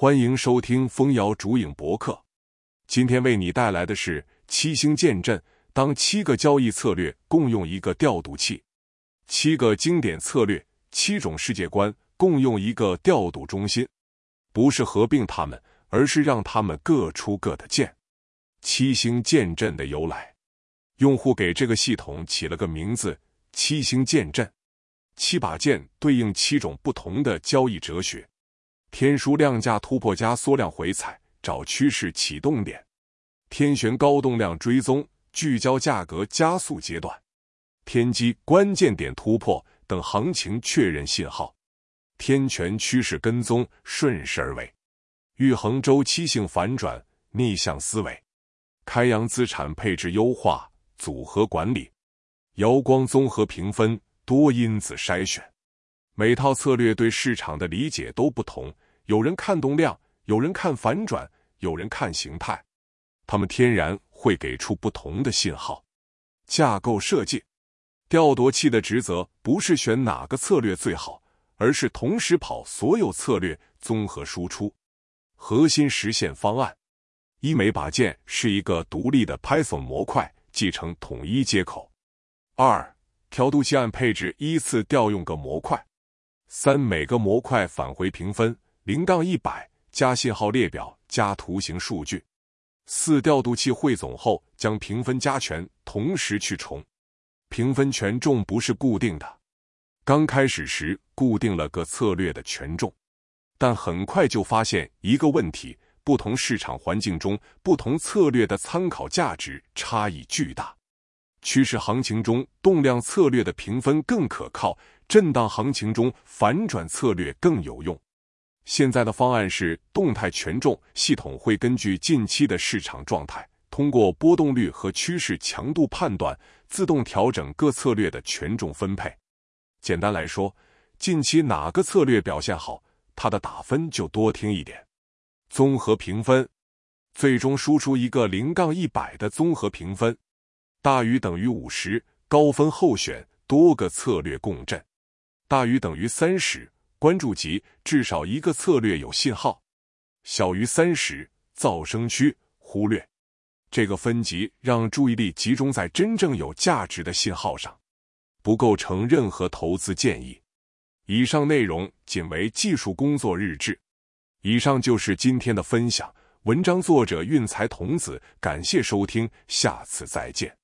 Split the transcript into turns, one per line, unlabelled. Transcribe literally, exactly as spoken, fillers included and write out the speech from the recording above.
欢迎收听蜂瑶竹影博客。今天为你带来的是七星剑阵，当七个交易策略共用一个调度器。七个经典策略，七种世界观共用一个调度中心，不是合并它们，而是让它们各出各的剑。七星剑阵的由来，用户给这个系统起了个名字：七星剑阵。七把剑对应七种不同的交易哲学。天枢量价突破加缩量回踩，找趋势启动点；天旋高动量追踪，聚焦价格加速阶段；天机关键点突破，等行情确认信号；天权趋势跟踪，顺势而为；玉衡周期性反转，逆向思维；开阳资产配置优化，组合管理；瑶光综合评分，多因子筛选。每套策略对市场的理解都不同，有人看动量，有人看反转，有人看形态，他们天然会给出不同的信号。架构设计，调度器的职责不是选哪个策略最好，而是同时跑所有策略，综合输出。核心实现方案，一每把剑是一个独立的 Python 模块，继承统一接口。二，调度器按配置依次调用个模块。三，每个模块返回评分零杠一百，加信号列表加图形数据。四，调度器汇总后将评分加权同时去重。评分权重不是固定的，刚开始时固定了个策略的权重，但很快就发现一个问题：不同市场环境中，不同策略的参考价值差异巨大。趋势行情中，动量策略的评分更可靠；震荡行情中，反转策略更有用。现在的方案是动态权重，系统会根据近期的市场状态，通过波动率和趋势强度判断，自动调整各策略的权重分配。简单来说，近期哪个策略表现好，它的打分就多听一点。综合评分，最终输出一个零杠一百的综合评分，大于等于五十，高分候选，多个策略共振；大于等于三十，关注级，至少一个策略有信号；小于三十，噪声区，忽略。这个分级让注意力集中在真正有价值的信号上，不构成任何投资建议。以上内容仅为技术工作日志。以上就是今天的分享，文章作者运财童子，感谢收听，下次再见。